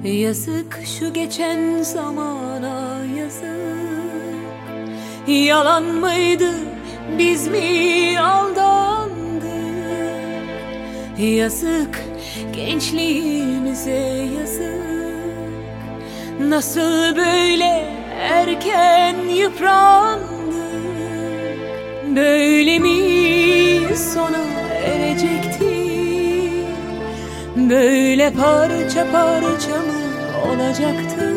Yazık şu geçen zamana, yazık. Yalan mıydı, biz mi aldandık? Yazık gençliğimize, yazık. Nasıl böyle erken yıprandık? Böyle mi sona erecekti? Böyle parça parça mı olacaktık?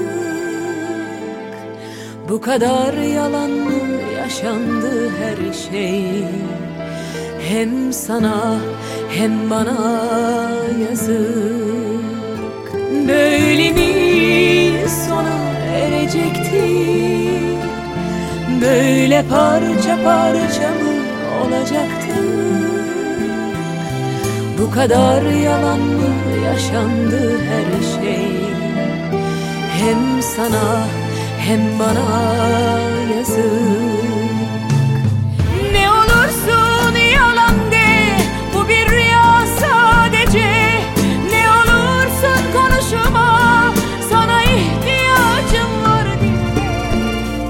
Bu kadar yalan mı yaşandı her şey? Hem sana hem bana yazık. Böyle mi sona erecekti? Böyle parça parça mı olacaktı? Bu kadar yalan mı yaşandı her şey? Hem sana hem bana yazık. Ne olursun yalan de, bu bir rüya sadece. Ne olursun konuşma, sana ihtiyacım var dinle.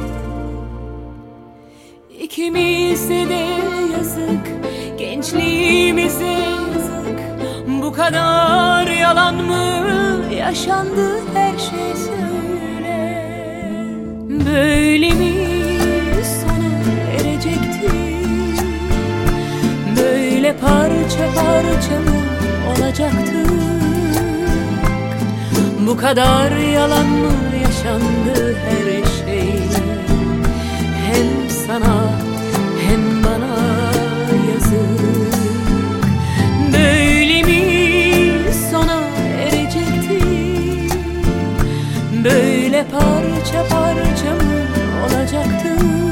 İkimize de yazık, gençliğimize yazık. Bu kadar yalan mı yaşandı her şey söyle. Böyle mi sona erecekti? Böyle parça parça mı olacaktı? Bu kadar yalan mı yaşandı her şey? Hem sana hem bana yazık. Böyle mi sona erecekti? Böyle parça parça mı olacaktı?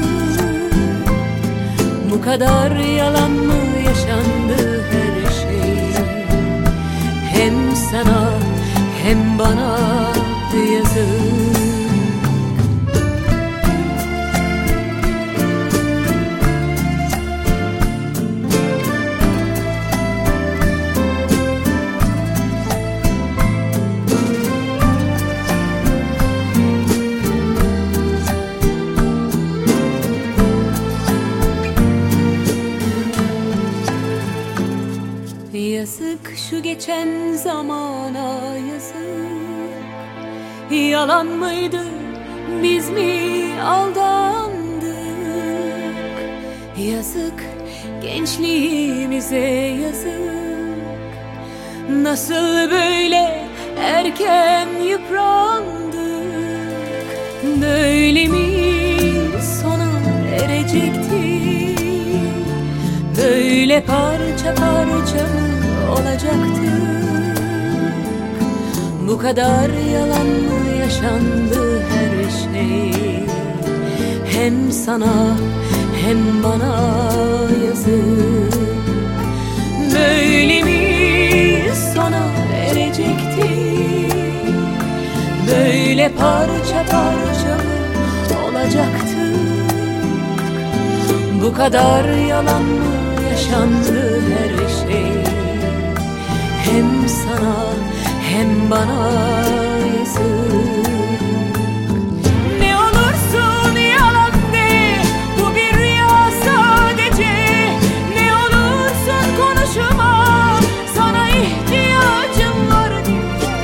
Bu kadar yalan mı yaşandı her şey? Hem sana hem bana yazık. Yazık şu geçen zamana, yazık. Yalan mıydı, biz mi aldandık? Yazık gençliğimize, yazık. Nasıl böyle erken yıprandık? Böyle mi sona erecekti? Böyle parça parça mı olacaktı? Bu kadar yalan mı yaşandı her şey? Hem sana hem bana yazık. Böyle mi sona erecekti? Böyle parça parça mı olacaktı? Bu kadar yalan mı yaşandı her şey? Hem sana hem bana yazık. Ne olursun yalan de, bu bir rüya sadece. Ne olursun konuşma, sana ihtiyacım var dinle.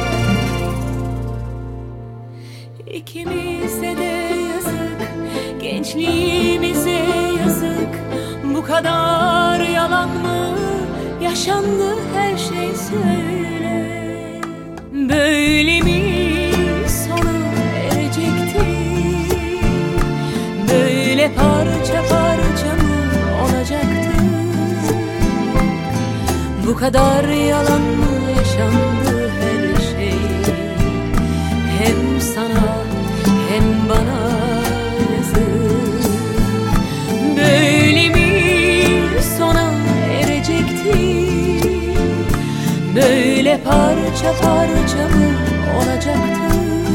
İkimize de yazık, gençliğimize yazık. Bu kadar yalan mı yaşandı her şey söyle. Böyle mi sona erecekti? Böyle parça parça mı olacaktı? Bu kadar yalan mı yaşandı her şey? Hem sana hem bana yazık. Böyle mi sona erecekti? Böyle parça parça mı olacaktı?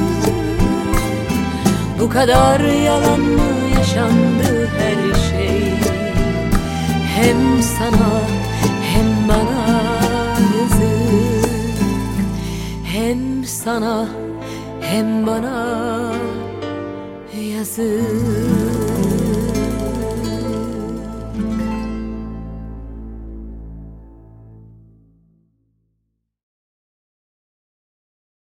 Bu kadar yalan mı yaşandı her şey? Hem sana hem bana yazık. Hem sana hem bana yazık.